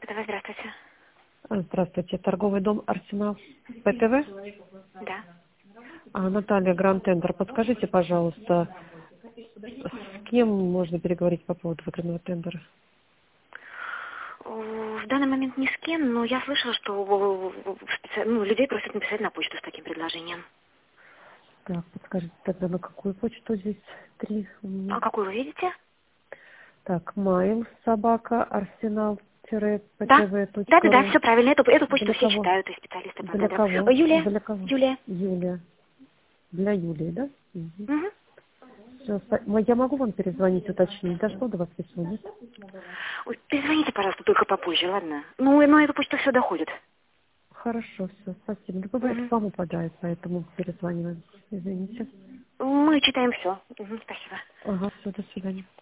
ПТВ, здравствуйте. Здравствуйте. Торговый дом «Арсенал» ПТВ? Да. Наталья, Гранд Тендер. Подскажите, пожалуйста, с кем можно переговорить по поводу выигранного тендера? В данный момент ни с кем, но я слышала, что людей просят написать на почту с таким предложением. Так, подскажите тогда, на какую почту здесь три у А меня? какую вы видите? Так, mail собака арсенал Да. Да, птв.ру. все правильно. Эту почту Для все кого? читают, и специалисты по Для тендерам. кого? Юлия. Для кого? Юлия. Юлия. Для Юлии, да? Угу. Мгм. Всё, я могу вам перезвонить, уточнить, дошло до вас письмо, нет? Ой, перезвоните, пожалуйста, только попозже, ладно? Ну, на эту почту все доходит. Хорошо, все, спасибо. Да бывает, Мгм. спам упадает, поэтому перезваниваем. Извините. Мы читаем все. Спасибо. Ага, все, до свидания.